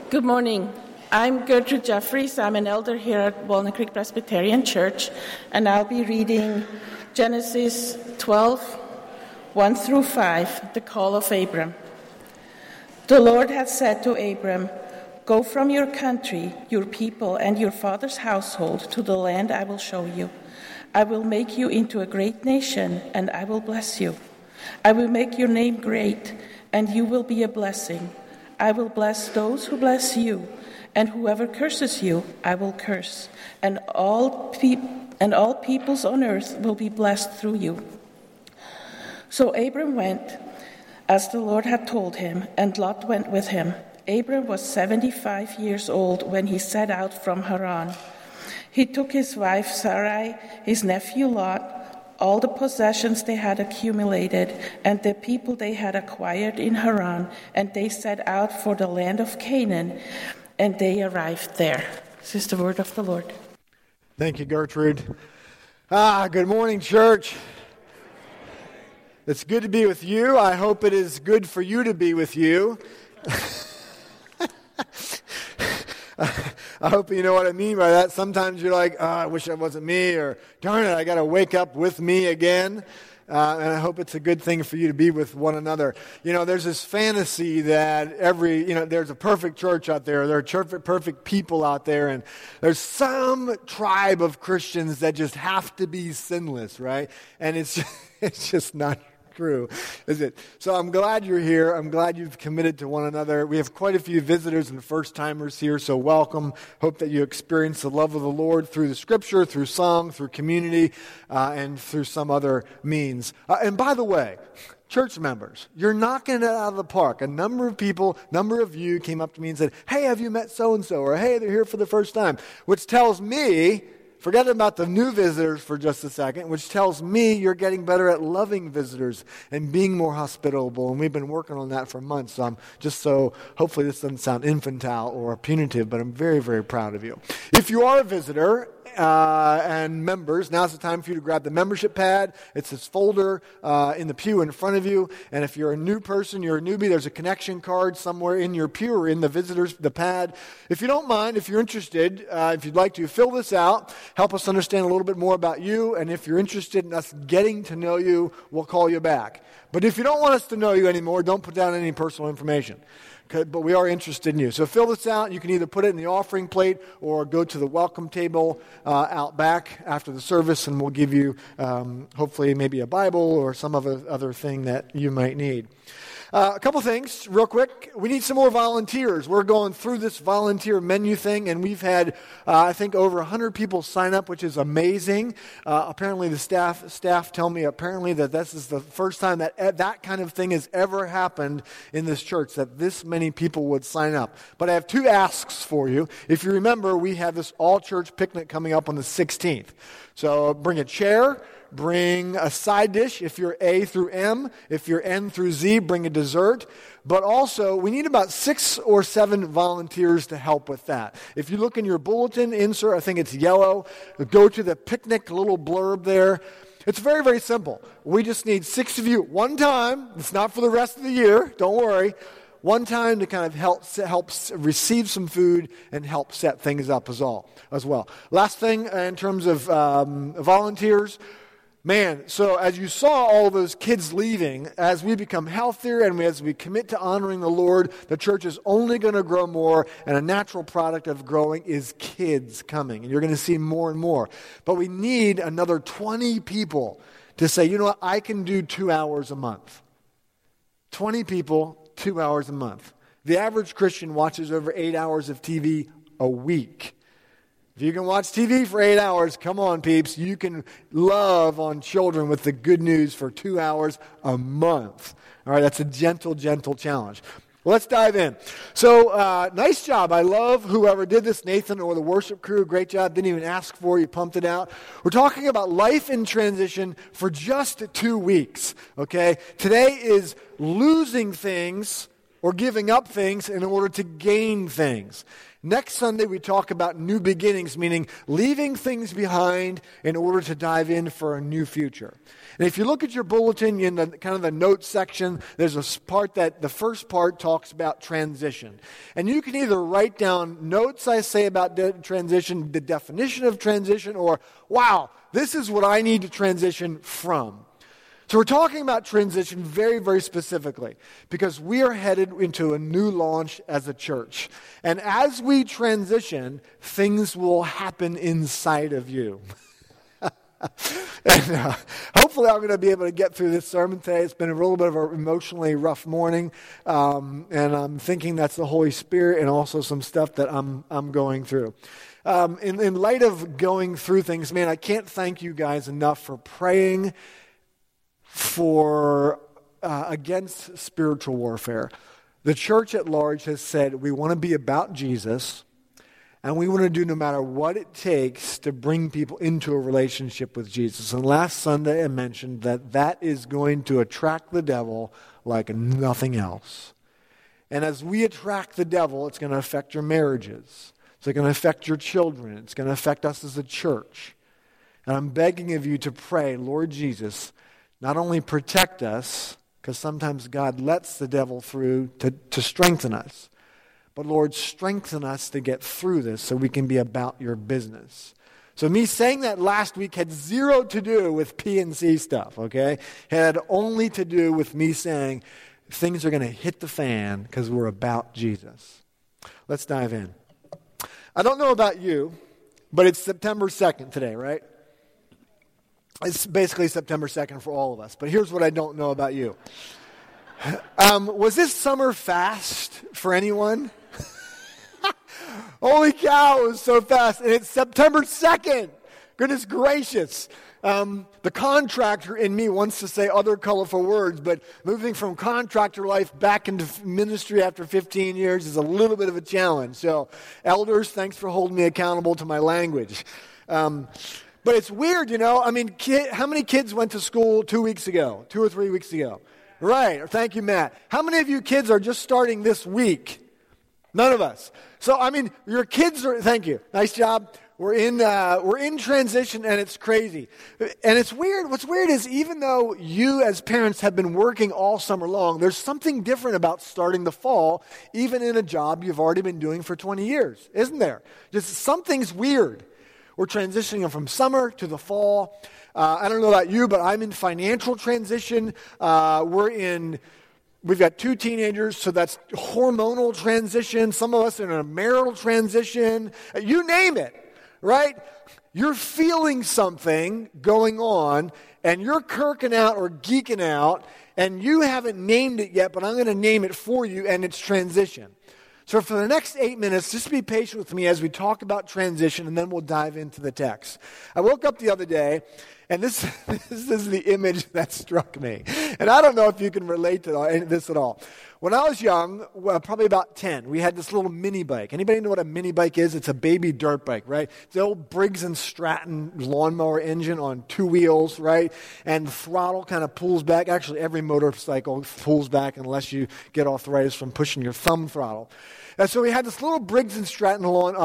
Good morning. I'm Gertrude Jeffries. I'm an elder here at Walnut Creek Presbyterian Church, and I'll be reading Genesis 12, 1 through 5, the call of Abram. The Lord had said to Abram, "Go from your country, your people, and your father's household to the land I will show you. I will make you into a great nation, and I will bless you. I will make your name great, and you will be a blessing. I will bless those who bless you, and whoever curses you, I will curse. And all peoples on earth will be blessed through you." So Abram went, as the Lord had told him, and Lot went with him. Abram was 75 years old when he set out from Haran. He took his wife Sarai, his nephew Lot, all the possessions they had accumulated, and the people they had acquired in Haran, and they set out for the land of Canaan, and they arrived there. This is the word of the Lord. Thank you, Gertrude. Good morning, church. It's good to be with you. I hope it is good for you to be with you. I hope you know what I mean by that. Sometimes you're like, I wish that wasn't me, or darn it, I got to wake up with me again. And I hope it's a good thing for you to be with one another. You know, there's this fantasy that there's a perfect church out there. There are perfect people out there. And there's some tribe of Christians that just have to be sinless, right? And it's just not true, is it? So I'm glad you're here. I'm glad you've committed to one another. We have quite a few visitors and first-timers here, so welcome. Hope that you experience the love of the Lord through the Scripture, through song, through community, and through some other means. And by the way, church members, you're knocking it out of the park. A number of you came up to me and said, "Hey, have you met so-and-so?" Or, "Hey, they're here for the first time," which tells me, forget about the new visitors for just a second, which tells me you're getting better at loving visitors and being more hospitable. And we've been working on that for months. So hopefully this doesn't sound infantile or punitive, but I'm very, very proud of you. If you are a visitor and members, now's the time for you to grab the membership pad. It's this folder in the pew in front of you. And if you're a new person, you're a newbie, there's a connection card somewhere in your pew or in the pad. If you don't mind, if you're interested, if you'd like to fill this out, help us understand a little bit more about you. And if you're interested in us getting to know you, we'll call you back. But if you don't want us to know you anymore, don't put down any personal information. But we are interested in you. So fill this out. You can either put it in the offering plate or go to the welcome table out back after the service, and we'll give you hopefully maybe a Bible or some other thing that you might need. A couple things real quick. We need some more volunteers. We're going through this volunteer menu thing, and we've had, I think, over 100 people sign up, which is amazing. Apparently the staff tell me apparently that this is the first time that kind of thing has ever happened in this church, that this many people would sign up. But I have two asks for you. If you remember, we have this all-church picnic coming up on the 16th. So bring a chair. Bring a side dish if you're A through M. If you're N through Z, bring a dessert. But also, we need about 6 or 7 volunteers to help with that. If you look in your bulletin insert, I think it's yellow, go to the picnic little blurb there. It's very, very simple. We just need 6 of you one time. It's not for the rest of the year. Don't worry. One time to kind of help receive some food and help set things up as well. Last thing in terms of volunteers. Man, so as you saw all those kids leaving, as we become healthier and as we commit to honoring the Lord, the church is only going to grow more, and a natural product of growing is kids coming. And you're going to see more and more. But we need another 20 people to say, you know what, I can do 2 hours a month. 20 people, 2 hours a month. The average Christian watches over 8 hours of TV a week. If you can watch TV for 8 hours, come on, peeps. You can love on children with the good news for 2 hours a month. All right, that's a gentle challenge. Well, let's dive in. So, nice job. I love whoever did this, Nathan or the worship crew. Great job. Didn't even ask for it. You pumped it out. We're talking about life in transition for just 2 weeks, okay? Today is losing things or giving up things in order to gain things. Next Sunday, we talk about new beginnings, meaning leaving things behind in order to dive in for a new future. And if you look at your bulletin in the kind of the notes section, there's a part that the first part talks about transition. And you can either write down notes I say about transition, the definition of transition, or, wow, this is what I need to transition from. So we're talking about transition very, very specifically because we are headed into a new launch as a church. And as we transition, things will happen inside of you. And hopefully I'm going to be able to get through this sermon today. It's been a little bit of an emotionally rough morning. And I'm thinking that's the Holy Spirit and also some stuff that I'm going through. In light of going through things, man, I can't thank you guys enough for praying for against spiritual warfare. The church at large has said we want to be about Jesus, and we want to do no matter what it takes to bring people into a relationship with Jesus. And last Sunday I mentioned that is going to attract the devil like nothing else. And as we attract the devil, it's going to affect your marriages. It's going to affect your children. It's going to affect us as a church. And I'm begging of you to pray, Lord Jesus, not only protect us, because sometimes God lets the devil through to strengthen us, but Lord, strengthen us to get through this so we can be about your business. So me saying that last week had zero to do with P&C stuff, okay? It had only to do with me saying things are going to hit the fan because we're about Jesus. Let's dive in. I don't know about you, but it's September 2nd today, right? It's basically September 2nd for all of us. But here's what I don't know about you. Was this summer fast for anyone? Holy cow, it was so fast. And it's September 2nd. Goodness gracious. The contractor in me wants to say other colorful words, but moving from contractor life back into ministry after 15 years is a little bit of a challenge. So, elders, thanks for holding me accountable to my language. But it's weird, you know. I mean, how many kids went to school 2 weeks ago, 2 or 3 weeks ago? Right. Thank you, Matt. How many of you kids are just starting this week? None of us. So, I mean, your kids are, thank you. Nice job. We're in transition, and it's crazy. And it's weird. What's weird is even though you as parents have been working all summer long, there's something different about starting the fall, even in a job you've already been doing for 20 years, isn't there? Just something's weird. We're transitioning from summer to the fall. I don't know about you, but I'm in financial transition. We've got 2 teenagers, so that's hormonal transition. Some of us are in a marital transition. You name it, right? You're feeling something going on, and you're kirking out or geeking out, and you haven't named it yet, but I'm going to name it for you, and it's transition. So for the next 8 minutes, just be patient with me as we talk about transition, and then we'll dive into the text. I woke up the other day, and this is the image that struck me. And I don't know if you can relate to this at all. When I was young, probably about 10, we had this little mini bike. Anybody know what a mini bike is? It's a baby dirt bike, right? It's the old Briggs & Stratton lawnmower engine on 2 wheels, right? And the throttle kind of pulls back. Actually, every motorcycle pulls back unless you get arthritis from pushing your thumb throttle. And so we had this little Briggs & Stratton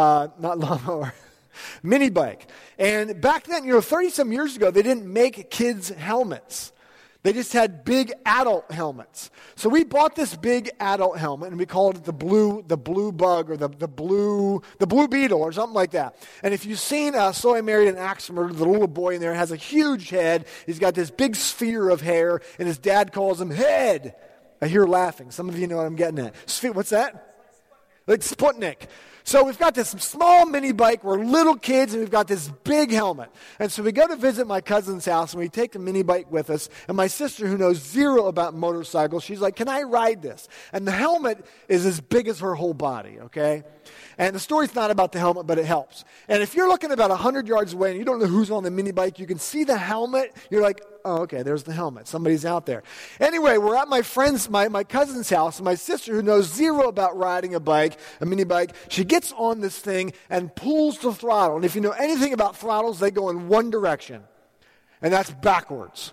mini bike. And back then, 30-some years ago, they didn't make kids' helmets. They just had big adult helmets. So we bought this big adult helmet, and we called it the blue bug or the blue beetle or something like that. And if you've seen So I Married an Axe Murderer, the little boy in there has a huge head. He's got this big sphere of hair, and his dad calls him Head. I hear laughing. Some of you know what I'm getting at. What's that? Like Sputnik. So we've got this small mini bike. We're little kids, and we've got this big helmet. And so we go to visit my cousin's house, and we take the mini bike with us. And my sister, who knows zero about motorcycles, she's like, "Can I ride this?" And the helmet is as big as her whole body, okay? And the story's not about the helmet, but it helps. And if you're looking about 100 yards away and you don't know who's on the mini bike, you can see the helmet. You're like, oh, okay, there's the helmet. Somebody's out there. Anyway, we're at my friend's, my cousin's house, and my sister, who knows zero about riding a mini bike, she gets on this thing and pulls the throttle. And if you know anything about throttles, they go in one direction, and that's backwards.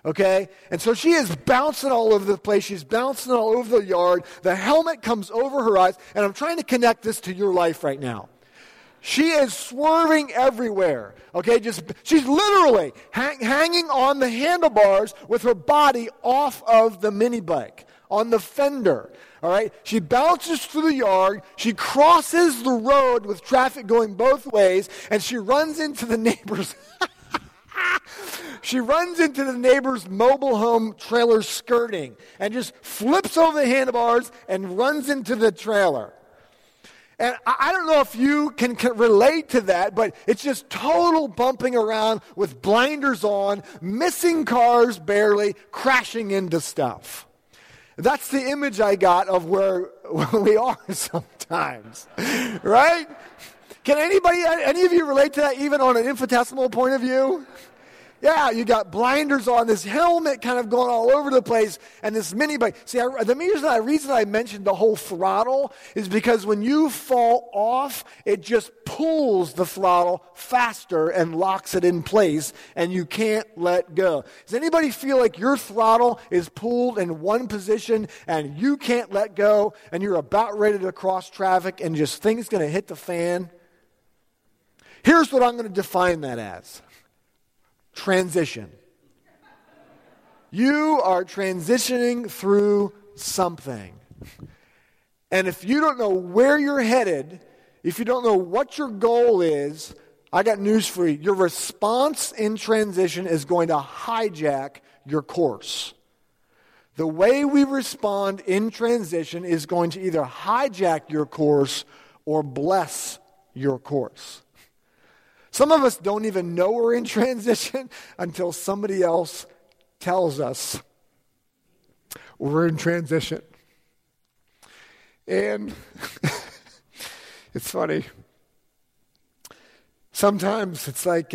Okay? And so she is bouncing all over the place. She's bouncing all over the yard. The helmet comes over her eyes. And I'm trying to connect this to your life right now. She is swerving everywhere. Okay? She's literally hanging on the handlebars with her body off of the mini bike, on the fender. All right? She bounces through the yard. She crosses the road with traffic going both ways. And she runs into the neighbor's... She runs into the neighbor's mobile home trailer skirting and just flips over the handlebars and runs into the trailer. And I don't know if you can relate to that, but it's just total bumping around with blinders on, missing cars barely, crashing into stuff. That's the image I got of where we are sometimes, right? Can any of you relate to that even on an infinitesimal point of view? Yeah, you got blinders on, this helmet kind of going all over the place, and this mini bike. See, the reason I mentioned the whole throttle is because when you fall off, it just pulls the throttle faster and locks it in place, and you can't let go. Does anybody feel like your throttle is pulled in one position, and you can't let go, and you're about ready to cross traffic, and just things going to hit the fan? Here's what I'm going to define that as. Transition. You are transitioning through something. And if you don't know where you're headed, if you don't know what your goal is, I got news for you. Your response in transition is going to hijack your course. The way we respond in transition is going to either hijack your course or bless your course. Some of us don't even know we're in transition until somebody else tells us we're in transition. And it's funny. Sometimes it's like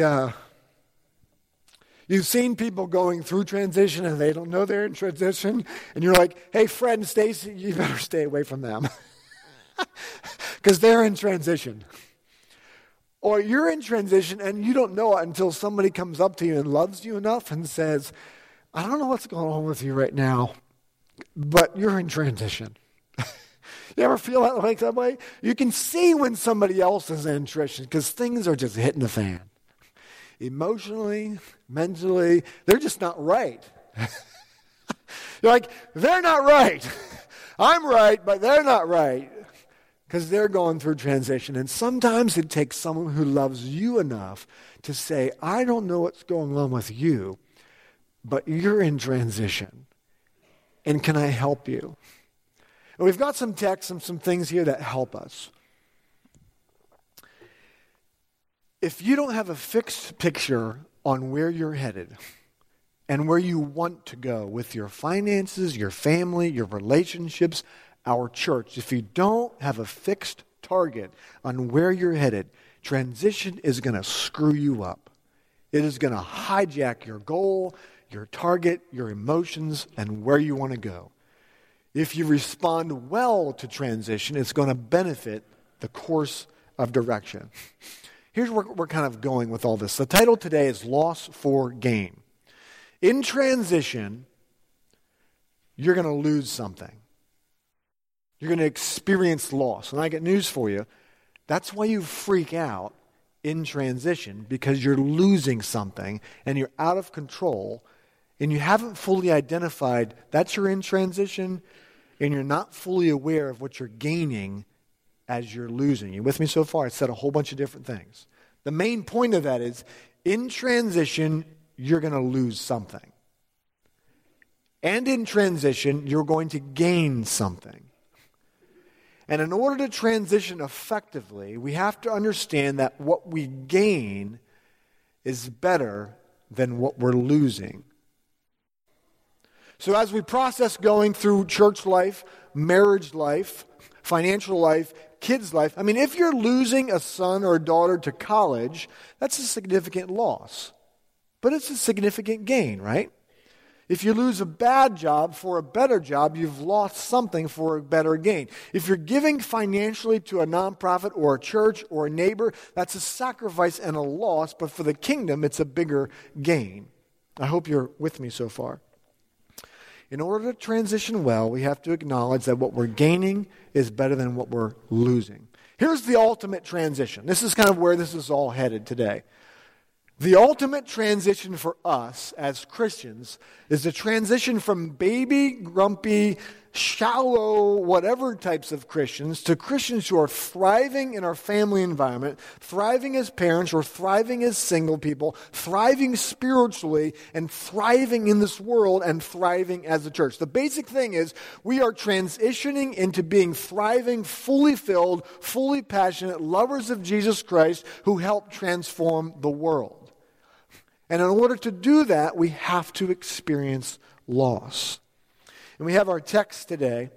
you've seen people going through transition and they don't know they're in transition. And you're like, hey, Fred and Stacy, you better stay away from them. Because they're in transition. Or you're in transition and you don't know it until somebody comes up to you and loves you enough and says, I don't know what's going on with you right now, but you're in transition. You ever feel that way? You can see when somebody else is in transition because things are just hitting the fan. Emotionally, mentally, they're just not right. You're like, they're not right. I'm right, but they're not right. Because they're going through transition. And sometimes it takes someone who loves you enough to say, I don't know what's going on with you, but you're in transition. And can I help you? And we've got some text and some things here that help us. If you don't have a fixed picture on where you're headed and where you want to go with your finances, your family, your relationships, our church, if you don't have a fixed target on where you're headed, transition is going to screw you up. It is going to hijack your goal, your target, your emotions, and where you want to go. If you respond well to transition, it's going to benefit the course of direction. Here's where we're kind of going with all this. The title today is Loss for Gain. In transition, you're going to lose something. You're going to experience loss. And I got news for you. That's why you freak out in transition, because you're losing something and you're out of control and you haven't fully identified that you're in transition and you're not fully aware of what you're gaining as you're losing. You with me so far? I said a whole bunch of different things. The main point of that is in transition, you're going to lose something. And in transition, you're going to gain something. And in order to transition effectively, we have to understand that what we gain is better than what we're losing. So as we process going through church life, marriage life, financial life, kids' life, I mean, if you're losing a son or a daughter to college, that's a significant loss. But it's a significant gain, right? If you lose a bad job for a better job, you've lost something for a better gain. If you're giving financially to a nonprofit or a church or a neighbor, that's a sacrifice and a loss, but for the kingdom, it's a bigger gain. I hope you're with me so far. In order to transition well, we have to acknowledge that what we're gaining is better than what we're losing. Here's the ultimate transition. This is kind of where this is all headed today. The ultimate transition for us as Christians is the transition from baby, grumpy, shallow, whatever types of Christians to Christians who are thriving in our family environment, thriving as parents or thriving as single people, thriving spiritually and thriving in this world and thriving as a church. The basic thing is we are transitioning into being thriving, fully filled, fully passionate lovers of Jesus Christ who help transform the world. And in order to do that, we have to experience loss. And we have our text today,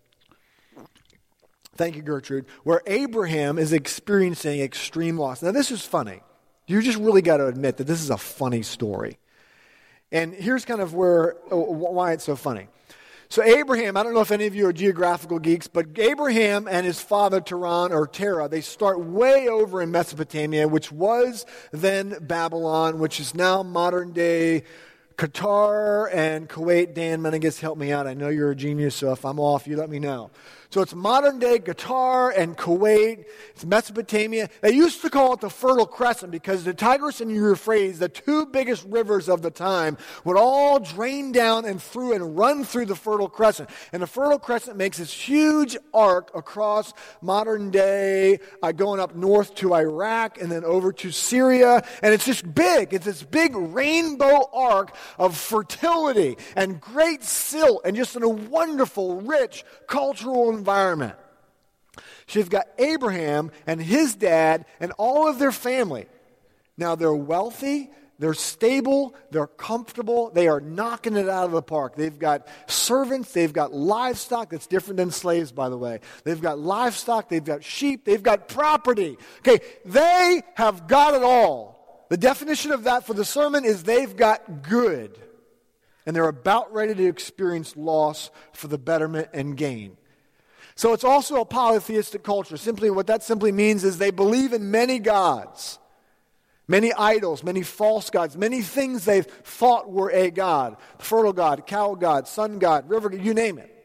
thank you, Gertrude, where Abraham is experiencing extreme loss. Now, this is funny. You just really got to admit that this is a funny story. And here's kind of why it's so funny. So Abraham, I don't know if any of you are geographical geeks, but Abraham and his father Terah, they start way over in Mesopotamia, which was then Babylon, which is now modern day Qatar and Kuwait. Dan Menegas, help me out. I know you're a genius, so if I'm off, you let me know. So it's modern day Qatar and Kuwait. It's Mesopotamia. They used to call it the Fertile Crescent because the Tigris and Euphrates, the two biggest rivers of the time, would all drain down and run through the Fertile Crescent. And the Fertile Crescent makes this huge arc across modern day, going up north to Iraq and then over to Syria. And it's just big. It's this big rainbow arc of fertility and great silt and just in a wonderful, rich cultural environment. So you've got Abraham and his dad and all of their family. Now they're wealthy, they're stable, they're comfortable, they are knocking it out of the park. They've got servants, they've got livestock. That's different than slaves, by the way. They've got livestock, they've got sheep, they've got property. Okay, they have got it all. The definition of that for the sermon is they've got good. And they're about ready to experience loss for the betterment and gain. So it's also a polytheistic culture. What that simply means is they believe in many gods, many idols, many false gods, many things they thought were a god. The fertile god, cow god, sun god, river god, you name it.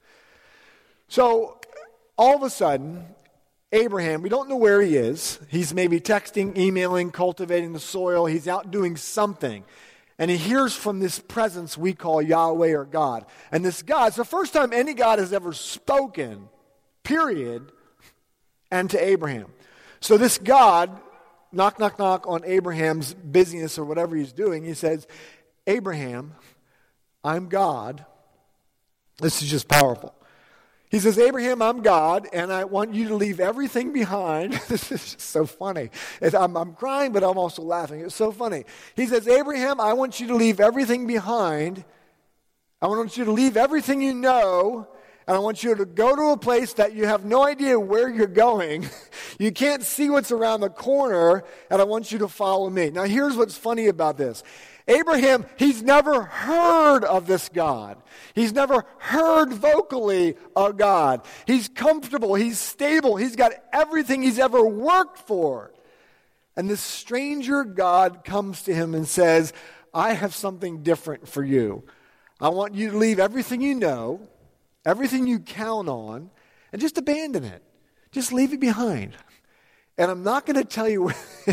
So all of a sudden, Abraham, we don't know where he is. He's maybe texting, emailing, cultivating the soil. He's out doing something. And he hears from this presence we call Yahweh or God. And this God, it's the first time any God has ever spoken, period, and to Abraham. So this God, knock, knock, knock on Abraham's business or whatever he's doing, he says, Abraham, I'm God. This is just powerful. He says, Abraham, I'm God, and I want you to leave everything behind. This is just so funny. I'm crying, but I'm also laughing. It's so funny. He says, Abraham, I want you to leave everything behind. I want you to leave everything you know, and I want you to go to a place that you have no idea where you're going. You can't see what's around the corner, and I want you to follow me. Now, here's what's funny about this. Abraham, he's never heard of this God. He's never heard vocally of God. He's comfortable. He's stable. He's got everything he's ever worked for. And this stranger God comes to him and says, I have something different for you. I want you to leave everything you know, everything you count on, and just abandon it. Just leave it behind. And I'm not going to tell you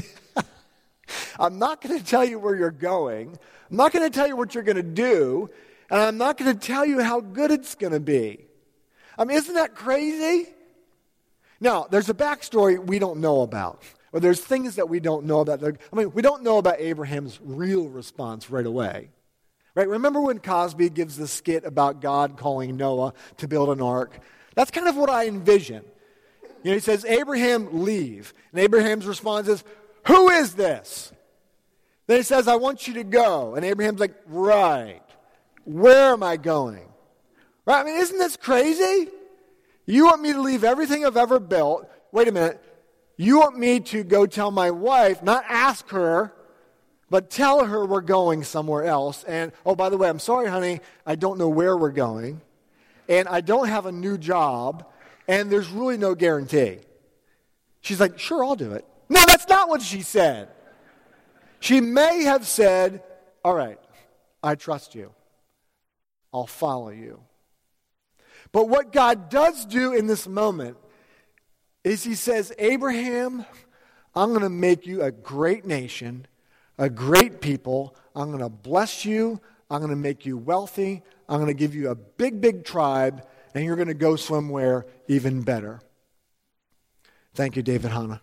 I'm not going to tell you where you're going. I'm not going to tell you what you're going to do. And I'm not going to tell you how good it's going to be. I mean, isn't that crazy? Now, there's a backstory we don't know about. Or there's things that we don't know about. We don't know about Abraham's real response right away. Right? Remember when Cosby gives the skit about God calling Noah to build an ark? That's kind of what I envision. He says, Abraham, leave. And Abraham's response is, who is this? Then he says, I want you to go. And Abraham's like, right. Where am I going? Right? I mean, isn't this crazy? You want me to leave everything I've ever built. Wait a minute. You want me to go tell my wife, not ask her, but tell her we're going somewhere else. And, oh, by the way, I'm sorry, honey, I don't know where we're going. And I don't have a new job. And there's really no guarantee. She's like, sure, I'll do it. No, that's not what she said. She may have said, all right, I trust you. I'll follow you. But what God does do in this moment is he says, Abraham, I'm going to make you a great nation, a great people. I'm going to bless you. I'm going to make you wealthy. I'm going to give you a big, big tribe, and you're going to go somewhere even better. Thank you, David Hanna.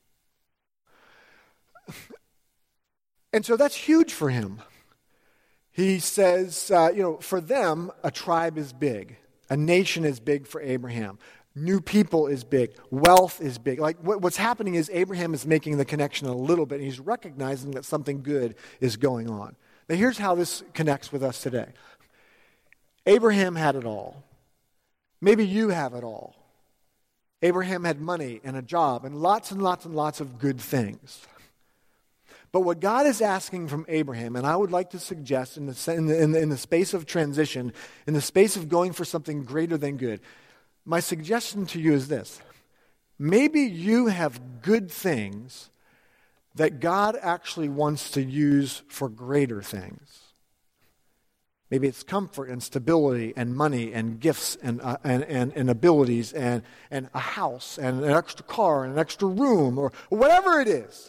And so that's huge for him. He says, for them, a tribe is big. A nation is big for Abraham. New people is big. Wealth is big. Like what's happening is Abraham is making the connection a little bit. And he's recognizing that something good is going on. Now here's how this connects with us today. Abraham had it all. Maybe you have it all. Abraham had money and a job and lots of good things. But what God is asking from Abraham, and I would like to suggest in the space of transition, in the space of going for something greater than good, my suggestion to you is this. Maybe you have good things that God actually wants to use for greater things. Maybe it's comfort and stability and money and gifts and abilities and a house and an extra car and an extra room or whatever it is.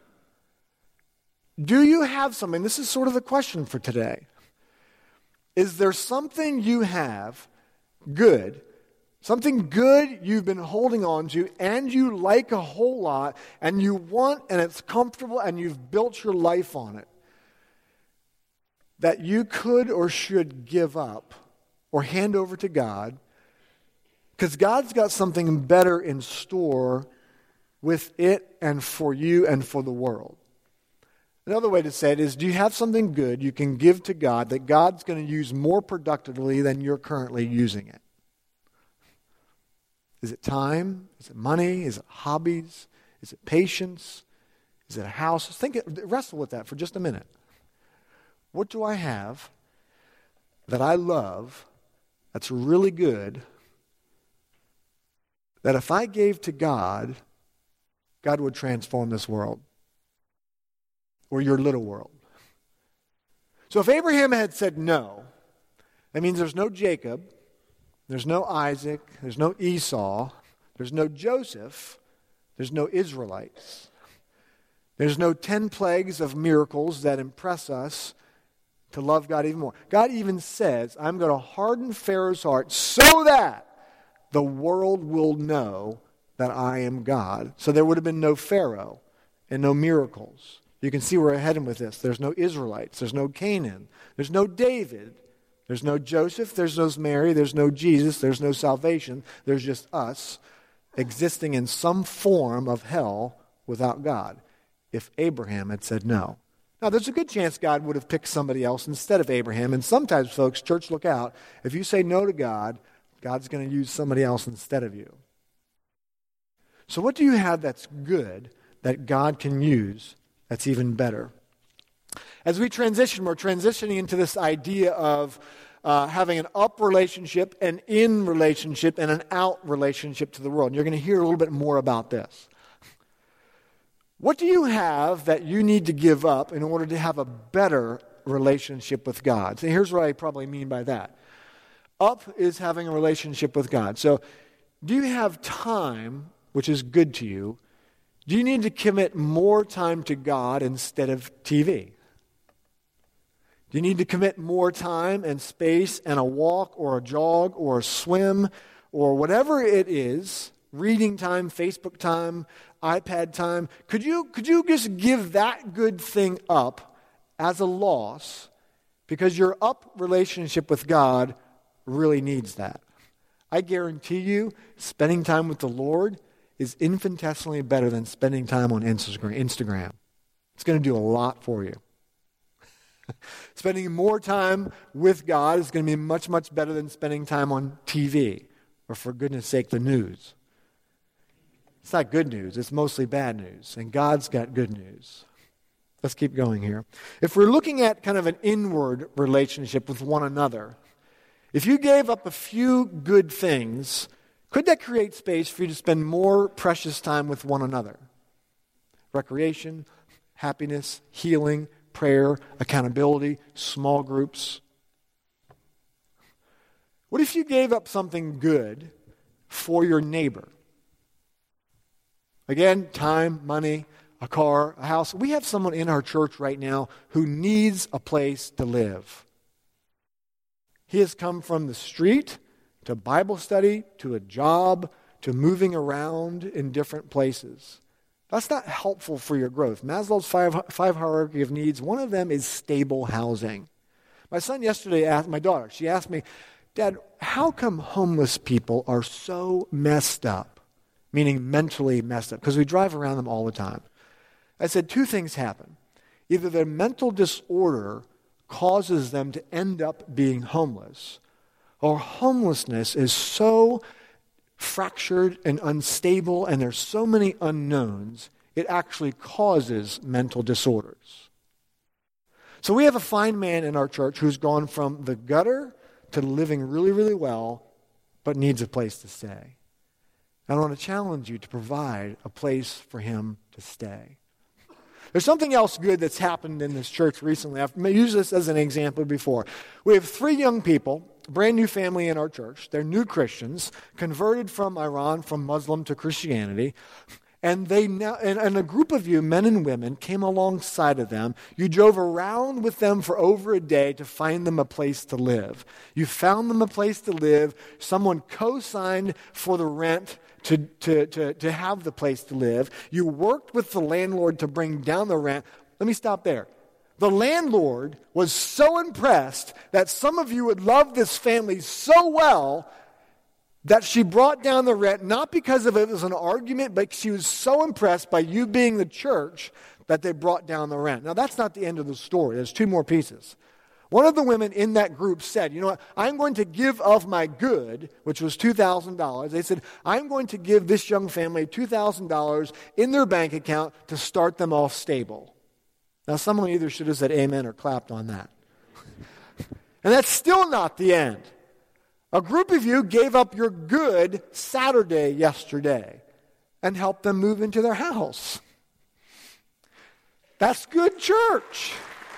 Do you have something? This is sort of the question for today. Is there something you have good, something good you've been holding on to and you like a whole lot and you want and it's comfortable and you've built your life on it, that you could or should give up or hand over to God, because God's got something better in store with it and for you and for the world? Another way to say it is, do you have something good you can give to God that God's going to use more productively than you're currently using it? Is it time? Is it money? Is it hobbies? Is it patience? Is it a house? Wrestle with that for just a minute. What do I have that I love, that's really good, that if I gave to God, God would transform this world? Or your little world. So if Abraham had said no, that means there's no Jacob, there's no Isaac, there's no Esau, there's no Joseph, there's no Israelites. There's no 10 plagues of miracles that impress us to love God even more. God even says, I'm going to harden Pharaoh's heart so that the world will know that I am God. So there would have been no Pharaoh and no miracles. You can see where we're heading with this. There's no Israelites. There's no Canaan. There's no David. There's no Joseph. There's no Mary. There's no Jesus. There's no salvation. There's just us existing in some form of hell without God, if Abraham had said no. Now, there's a good chance God would have picked somebody else instead of Abraham. And sometimes, folks, church, look out. If you say no to God, God's going to use somebody else instead of you. So what do you have that's good that God can use that's even better? As we transition, we're transitioning into this idea of having an up relationship, an in relationship, and an out relationship to the world. And you're going to hear a little bit more about this. What do you have that you need to give up in order to have a better relationship with God? So here's what I probably mean by that. Up is having a relationship with God. So do you have time, which is good to you? Do you need to commit more time to God instead of TV? Do you need to commit more time and space and a walk or a jog or a swim or whatever it is, reading time, Facebook time, iPad time? Could you just give that good thing up as a loss because your up relationship with God really needs that? I guarantee you, spending time with the Lord is infinitesimally better than spending time on Instagram. It's going to do a lot for you. Spending more time with God is going to be much, much better than spending time on TV or, for goodness sake, the news. It's not good news. It's mostly bad news. And God's got good news. Let's keep going here. If we're looking at kind of an inward relationship with one another, if you gave up a few good things, could that create space for you to spend more precious time with one another? Recreation, happiness, healing, prayer, accountability, small groups. What if you gave up something good for your neighbor? Again, time, money, a car, a house. We have someone in our church right now who needs a place to live. He has come from the street to Bible study, to a job, to moving around in different places. That's not helpful for your growth. Maslow's five hierarchy of needs, one of them is stable housing. My son yesterday asked, my daughter, she asked me, Dad, how come homeless people are so messed up? Meaning mentally messed up, because we drive around them all the time. I said, two things happen. Either their mental disorder causes them to end up being homeless, or homelessness is so fractured and unstable, and there's so many unknowns, it actually causes mental disorders. So we have a fine man in our church who's gone from the gutter to living really, really well, but needs a place to stay. I want to challenge you to provide a place for him to stay. There's something else good that's happened in this church recently. I've used this as an example before. We have 3 young people, brand new family in our church. They're new Christians, converted from Iran, from Muslim to Christianity. And they now, and a group of you, men and women, came alongside of them. You drove around with them for over a day to find them a place to live. You found them a place to live. Someone co-signed for the rent to have the place to live. You worked with the landlord to bring down the rent. Let me stop there. The landlord was so impressed that some of you would love this family so well that she brought down the rent, not because of it was an argument, but she was so impressed by you being the church that they brought down the rent. Now, that's not the end of the story. There's 2 more pieces. One of the women in that group said, you know what, I'm going to give of my good, which was $2,000. They said, I'm going to give this young family $2,000 in their bank account to start them off stable. Now, someone either should have said amen or clapped on that. And that's still not the end. A group of you gave up your good Saturday yesterday and helped them move into their house. That's good church.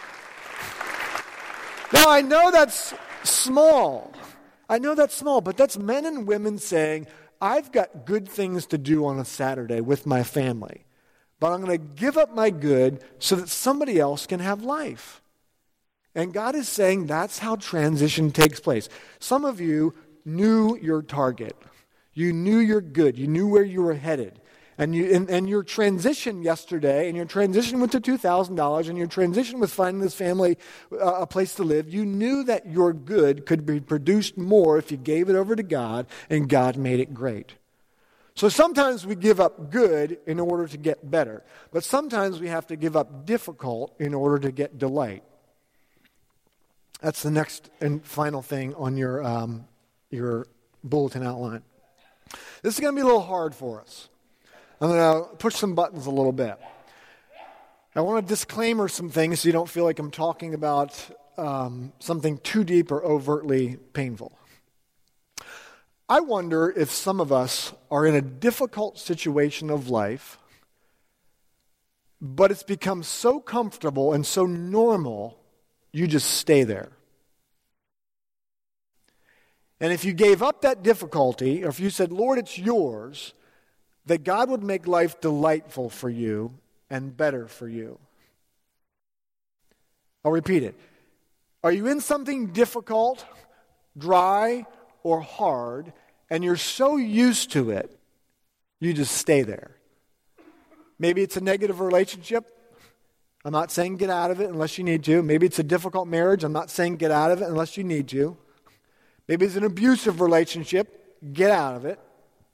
Now, I know that's small. But that's men and women saying, I've got good things to do on a Saturday with my family, but I'm going to give up my good so that somebody else can have life. And God is saying that's how transition takes place. Some of you knew your target. You knew your good. You knew where you were headed. And your transition yesterday, and your transition went to $2,000, and your transition with finding this family a place to live, you knew that your good could be produced more if you gave it over to God, and God made it great. So sometimes we give up good in order to get better, but sometimes we have to give up difficult in order to get delight. That's the next and final thing on your bulletin outline. This is going to be a little hard for us. I'm going to push some buttons a little bit. I want to disclaimer some things so you don't feel like I'm talking about something too deep or overtly painful. I wonder if some of us are in a difficult situation of life, but it's become so comfortable and so normal, you just stay there. And if you gave up that difficulty, or if you said, Lord, it's yours, that God would make life delightful for you and better for you. I'll repeat it. Are you in something difficult, dry, or hard, and you're so used to it, you just stay there? Maybe it's a negative relationship. I'm not saying get out of it unless you need to. Maybe it's a difficult marriage. I'm not saying get out of it unless you need to. Maybe it's an abusive relationship. Get out of it.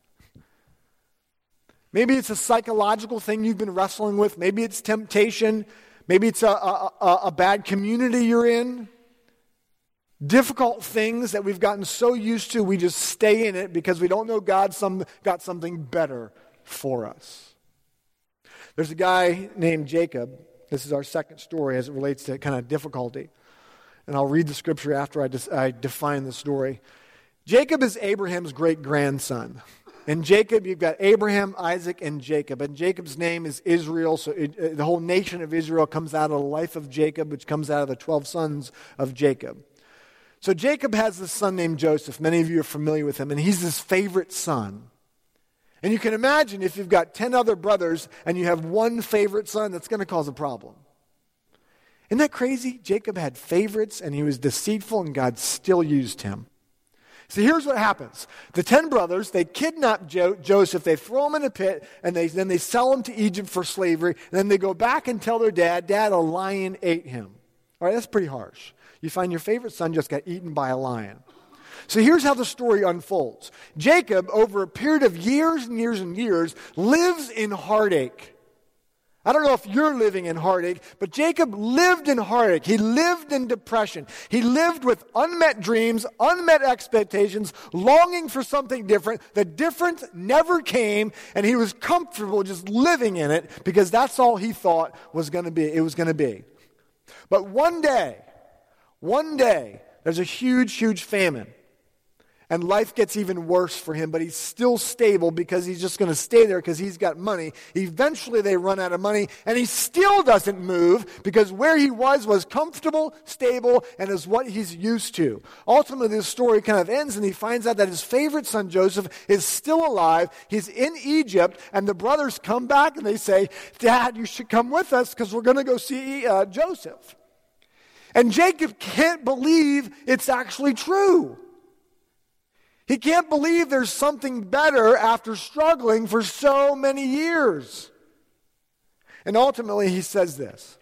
Maybe it's a psychological thing you've been wrestling with. Maybe it's temptation. Maybe it's a bad community you're in. Difficult things that we've gotten so used to, we just stay in it because we don't know God's got something better for us. There's a guy named Jacob. This is our second story as it relates to kind of difficulty. And I'll read the scripture after I define the story. Jacob is Abraham's great-grandson. In Jacob, you've got Abraham, Isaac, and Jacob. And Jacob's name is Israel, so the whole nation of Israel comes out of the life of Jacob, which comes out of the 12 sons of Jacob. So Jacob has this son named Joseph. Many of you are familiar with him, and he's his favorite son. And you can imagine if you've got 10 other brothers and you have one favorite son, that's going to cause a problem. Isn't that crazy? Jacob had favorites, and he was deceitful, and God still used him. So here's what happens. The 10 brothers, they kidnap Joseph, they throw him in a pit, and then they sell him to Egypt for slavery, and then they go back and tell their dad, a lion ate him. All right, that's pretty harsh. You find your favorite son just got eaten by a lion. So here's how the story unfolds. Jacob, over a period of years and years and years, lives in heartache. I don't know if you're living in heartache, but Jacob lived in heartache. He lived in depression. He lived with unmet dreams, unmet expectations, longing for something different. The difference never came, and he was comfortable just living in it because that's all he thought it was going to be. But one day, there's a huge, huge famine. And life gets even worse for him, but he's still stable because he's just going to stay there because he's got money. Eventually they run out of money, and he still doesn't move because where he was comfortable, stable, and is what he's used to. Ultimately, this story kind of ends, and he finds out that his favorite son, Joseph, is still alive. He's in Egypt, and the brothers come back, and they say, Dad, you should come with us because we're going to go see Joseph. And Jacob can't believe it's actually true. He can't believe there's something better after struggling for so many years. And ultimately, he says this.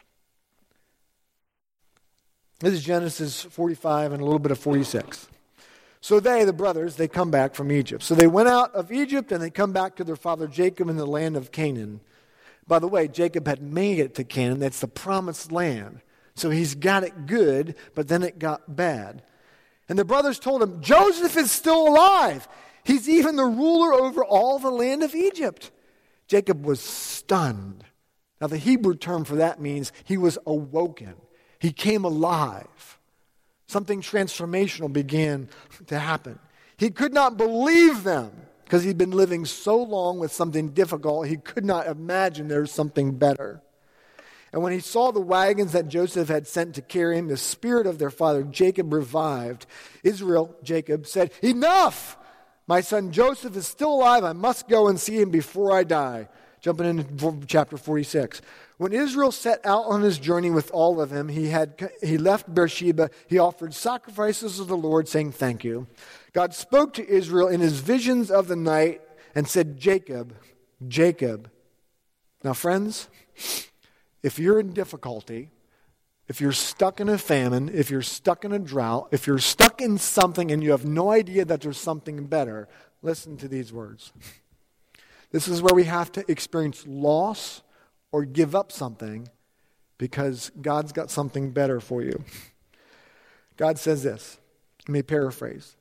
This is Genesis 45 and a little bit of 46. So the brothers, they come back from Egypt. So they went out of Egypt and they come back to their father Jacob in the land of Canaan. By the way, Jacob had made it to Canaan. That's the promised land. So he's got it good, but then it got bad. And the brothers told him, Joseph is still alive. He's even the ruler over all the land of Egypt. Jacob was stunned. Now the Hebrew term for that means he was awoken. He came alive. Something transformational began to happen. He could not believe them because he'd been living so long with something difficult. He could not imagine there was something better. And when he saw the wagons that Joseph had sent to carry him, the spirit of their father Jacob revived. Jacob said, Enough! My son Joseph is still alive. I must go and see him before I die. Jumping into chapter 46. When Israel set out on his journey with all of him, he left Beersheba. He offered sacrifices to the Lord, saying, Thank you. God spoke to Israel in his visions of the night and said, Jacob, Jacob. Now, friends, if you're in difficulty, if you're stuck in a famine, if you're stuck in a drought, if you're stuck in something and you have no idea that there's something better, listen to these words. This is where we have to experience loss or give up something because God's got something better for you. God says this. Let me paraphrase.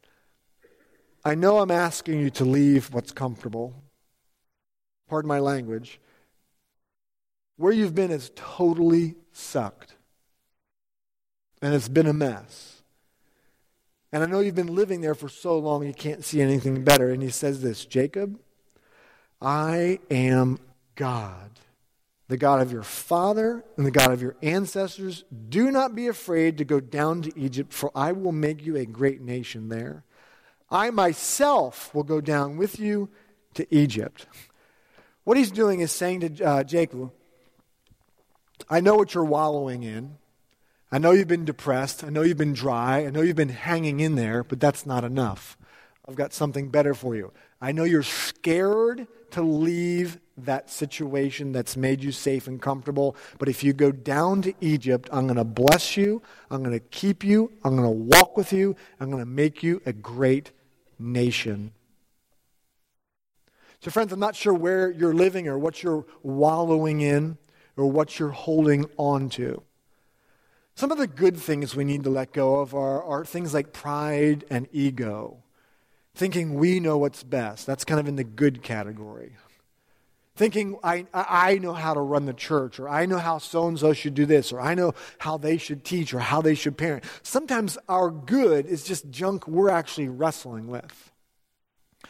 I know I'm asking you to leave what's comfortable. Pardon my language. Where you've been is totally sucked. And it's been a mess. And I know you've been living there for so long you can't see anything better. And he says this, Jacob, I am God, the God of your father and the God of your ancestors. Do not be afraid to go down to Egypt, for I will make you a great nation there. I myself will go down with you to Egypt. What he's doing is saying to Jacob, I know what you're wallowing in. I know you've been depressed. I know you've been dry. I know you've been hanging in there, but that's not enough. I've got something better for you. I know you're scared to leave that situation that's made you safe and comfortable, but if you go down to Egypt, I'm going to bless you. I'm going to keep you. I'm going to walk with you. I'm going to make you a great nation. So friends, I'm not sure where you're living or what you're wallowing in or what you're holding on to. Some of the good things we need to let go of are things like pride and ego. Thinking we know what's best. That's kind of in the good category. Thinking I know how to run the church, or I know how so-and-so should do this, or I know how they should teach, or how they should parent. Sometimes our good is just junk we're actually wrestling with.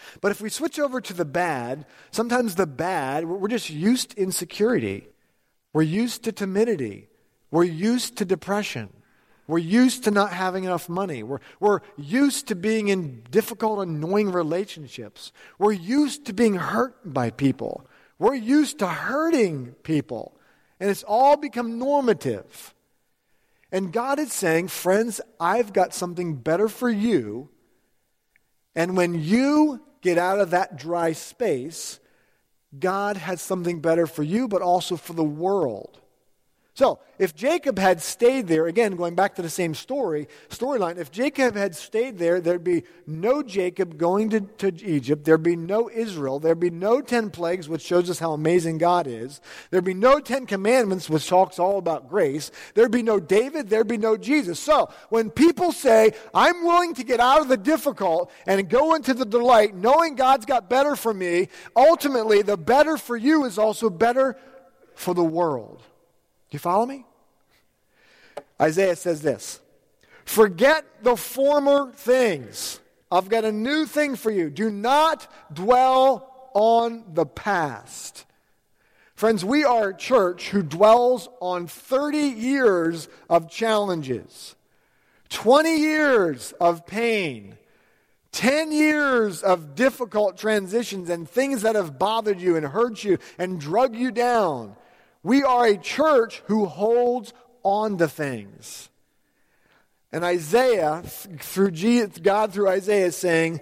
But if we switch over to the bad, sometimes the bad, we're just used to insecurity. We're used to timidity. We're used to depression. We're used to not having enough money. We're used to being in difficult, annoying relationships. We're used to being hurt by people. We're used to hurting people. And it's all become normative. And God is saying, friends, I've got something better for you. And when you get out of that dry space, God has something better for you, but also for the world. So, if Jacob had stayed there, again, going back to the same storyline, if Jacob had stayed there, there'd be no Jacob going to Egypt, there'd be no Israel, there'd be no 10 plagues, which shows us how amazing God is, there'd be no 10 commandments, which talks all about grace, there'd be no David, there'd be no Jesus. So, when people say, I'm willing to get out of the difficult and go into the delight, knowing God's got better for me, ultimately, the better for you is also better for the world. Do you follow me? Isaiah says this, forget the former things. I've got a new thing for you. Do not dwell on the past. Friends, we are a church who dwells on 30 years of challenges, 20 years of pain, 10 years of difficult transitions and things that have bothered you and hurt you and drug you down. We are a church who holds on to things. And Isaiah, God through Isaiah is saying,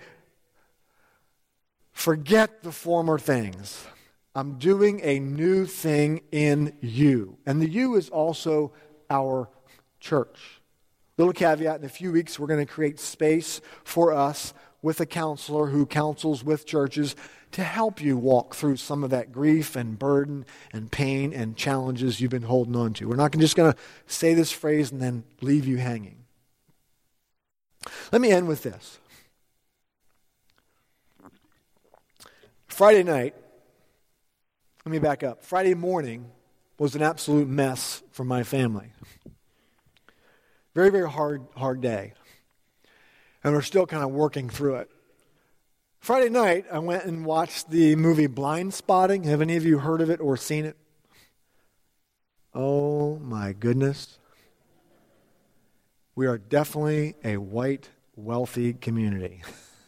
forget the former things. I'm doing a new thing in you. And the you is also our church. Little caveat, in a few weeks we're going to create space for us with a counselor who counsels with churches to help you walk through some of that grief and burden and pain and challenges you've been holding on to. We're not just going to say this phrase and then leave you hanging. Let me end with this. Friday night, let me back up. Friday morning was an absolute mess for my family. Very, very hard day. And we're still kind of working through it. Friday night, I went and watched the movie Blind Spotting. Have any of you heard of it or seen it? Oh my goodness. We are definitely a white, wealthy community.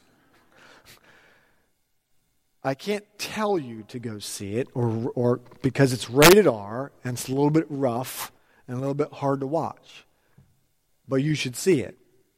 I can't tell you to go see it or because it's rated R and it's a little bit rough and a little bit hard to watch. But you should see it.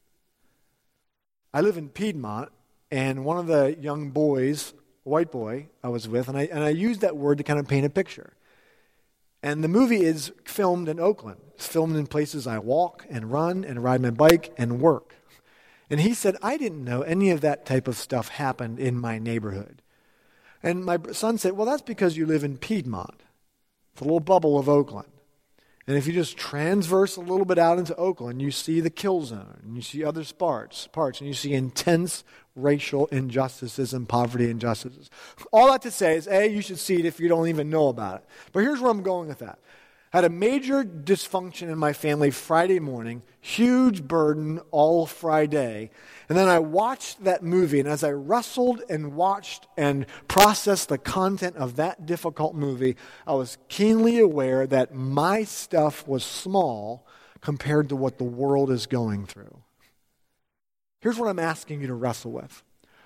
I live in Piedmont. And one of the young boys, a white boy I was with, and I used that word to kind of paint a picture. And the movie is filmed in Oakland. It's filmed in places I walk and run and ride my bike and work. And he said, I didn't know any of that type of stuff happened in my neighborhood. And my son said, well, that's because you live in Piedmont. It's a little bubble of Oakland. And if you just transverse a little bit out into Oakland, you see the kill zone, and you see other parts, and you see intense racial injustices and poverty injustices. All that to say is, A, you should see it if you don't even know about it. But here's where I'm going with that. I had a major dysfunction in my family Friday morning, huge burden all Friday. And then I watched that movie, and as I wrestled and watched and processed the content of that difficult movie, I was keenly aware that my stuff was small compared to what the world is going through. Here's what I'm asking you to wrestle with.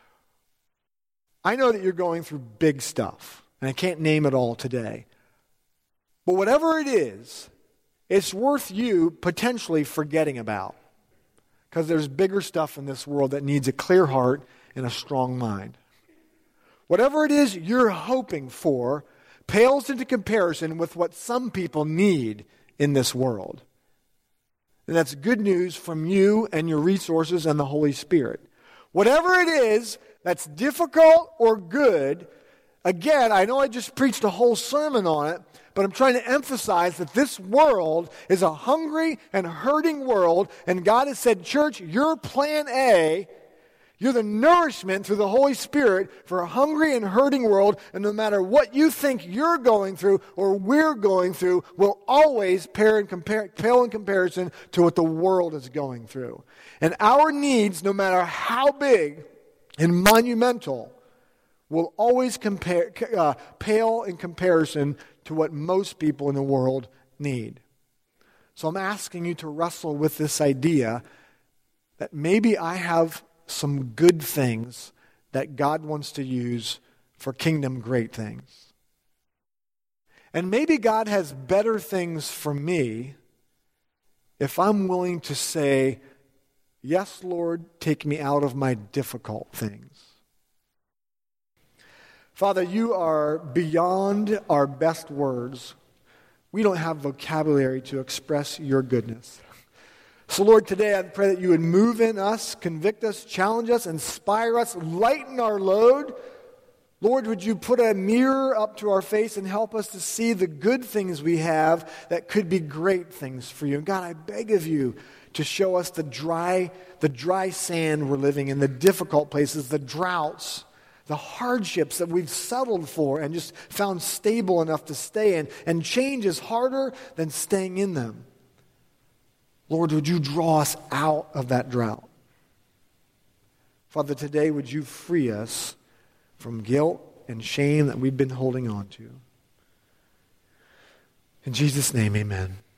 I know that you're going through big stuff, and I can't name it all today. But whatever it is, it's worth you potentially forgetting about. Because there's bigger stuff in this world that needs a clear heart and a strong mind. Whatever it is you're hoping for pales into comparison with what some people need in this world. And that's good news from you and your resources and the Holy Spirit. Whatever it is that's difficult or good, again, I know I just preached a whole sermon on it, but I'm trying to emphasize that this world is a hungry and hurting world, and God has said, church, you're plan A. You're the nourishment through the Holy Spirit for a hungry and hurting world, and no matter what you think you're going through or we're going through, will always pale in comparison to what the world is going through. And our needs, no matter how big and monumental, will always pale in comparison to what most people in the world need. So I'm asking you to wrestle with this idea that maybe I have some good things that God wants to use for kingdom great things. And maybe God has better things for me if I'm willing to say, yes, Lord, take me out of my difficult things. Father, you are beyond our best words. We don't have vocabulary to express your goodness. So, Lord, today I pray that you would move in us, convict us, challenge us, inspire us, lighten our load. Lord, would you put a mirror up to our face and help us to see the good things we have that could be great things for you. And God, I beg of you to show us the dry sand we're living in, the difficult places, the droughts, the hardships that we've settled for and just found stable enough to stay in. And change is harder than staying in them. Lord, would you draw us out of that drought? Father, today would you free us from guilt and shame that we've been holding on to. In Jesus' name, amen.